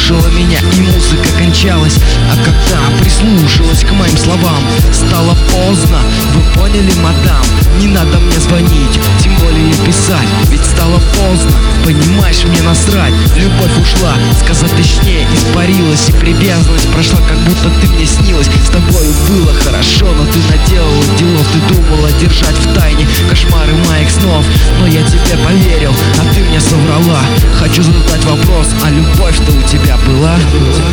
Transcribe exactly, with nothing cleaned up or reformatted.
слушала меня, и музыка кончалась. А когда прислушалась к моим словам, стало поздно, вы поняли, мадам? Не надо мне звонить, тем более писать, ведь стало поздно. Понимаешь, мне насрать, любовь ушла, сказать точнее, испарилась. И привязанность прошла, как будто ты мне снилась. С тобою было хорошо, но ты наделала делов. Ты думала держать в тайне кошмары моих снов, но я тебе поверил, а ты мне соврала. Хочу задать вопрос, а любовь-то у тебя была?